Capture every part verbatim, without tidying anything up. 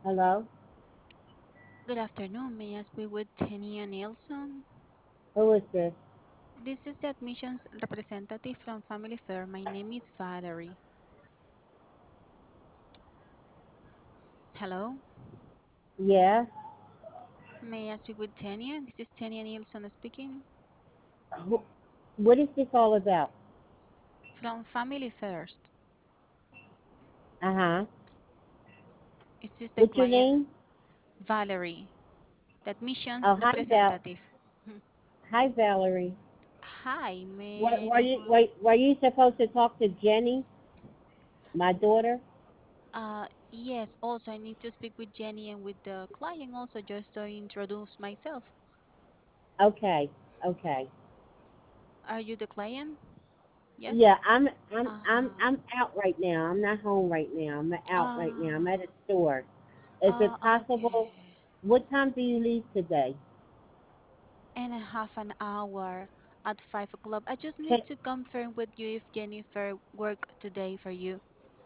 Hello? Good afternoon. May I speak with Tania Nielsen? Who is this? This is the admissions representative from Family Fair. My name is Valerie. Hello. Yeah? May I speak with Tania? This is Tania Nielsen speaking Who, what is this all about? from Family First. Uh huh. Is this the What's your client? name? Valerie, the admissions Oh, hi, Val. representative. Hmm. Hi, Valerie. Hi, What, may I were know you, who? were, were you supposed to talk to Jenny, my daughter? Uh, yes, also I need to speak with Jenny and with the client also just to introduce myself. Okay, okay. Are you the client? Yes? Yeah, I'm, I'm, I'm, Uh-huh. I'm out right now. I'm not home right now. I'm out right now. I'm at a Ah, store. Is it uh, possible? okay. What time do you leave today? And a half an hour at five o'clock. I just need Can, to confirm with you if Jennifer worked today for you.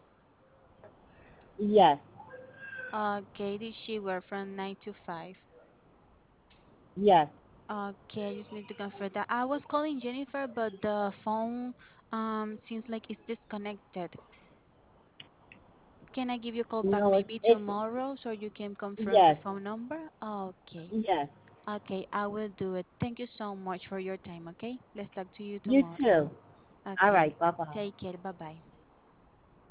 yes, Okay, did she work from nine to five? yes. Okay, I just need to confirm that. I was calling Jennifer, but the phone um seems like it's disconnected. Can I give you a call back No, it's, maybe it's, tomorrow so you can confirm the yes, phone number? Okay. yes. Okay, I will do it. Thank you so much for your time, okay? Let's talk to you You tomorrow. too. All Okay. right, bye bye. Take care. Bye-bye.